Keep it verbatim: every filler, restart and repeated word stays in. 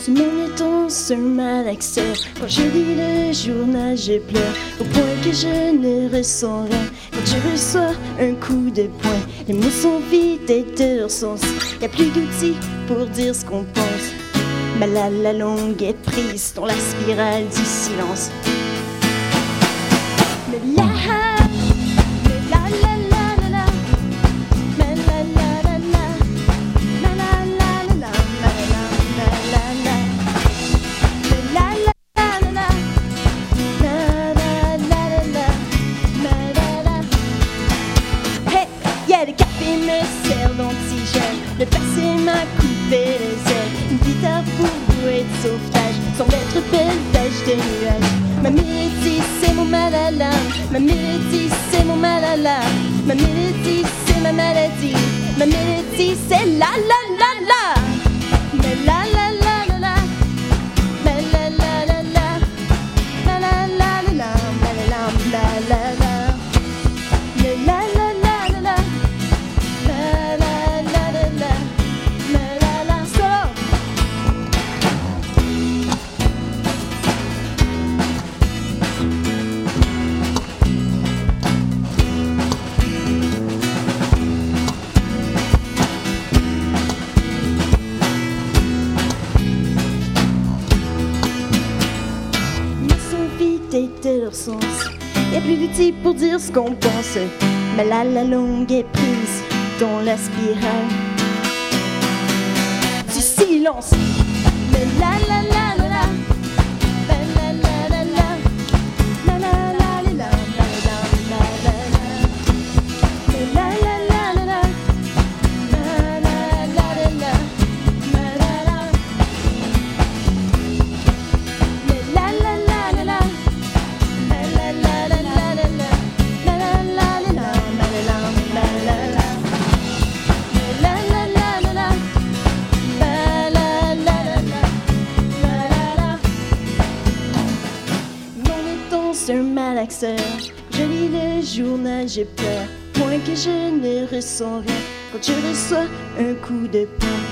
Tout mon étant sur malaxeur. Quand je lis le journal, je pleure au point que je ne ressens rien. Quand je reçois un coup de poing, les mots sont vides et de leur sens. Y'a plus d'outils pour dire ce qu'on pense. Ma la la longue est prise dans la spirale du silence. Mais là, mais la la la la la, mais la la la la, la la la la la, la la la la, mais la la la la, la la la la, la la la. Hey, yeah, le café me sert d'antigène. Le passé m'a coupé les ailes. Une guitare pour bouée de sauvetage, sans être pelletage de nuages. Ma mélodie c'est mon mal à l'âme. Ma mélodie c'est mon mal à l'âme. Ma mélodie c'est ma maladie. Ma mélodie c'est la la la la. Mais la la la la la, mais la la la la, la la la la la, la la la la, mais la la la la la, la la la la la, mais la la solo. De leur sens. Y'a plus d'outils pour dire ce qu'on pense. Mais là la longue est prise dans la spirale du silence. Mais la la la la la, la la la la la, la la la la la, la la la, mais la la la la la, la la la la la, la la la, mais la la la la la. Un malaxeur, je lis le journal, je pleure, point que je ne ressens rien. Quand je reçois un coup de poing,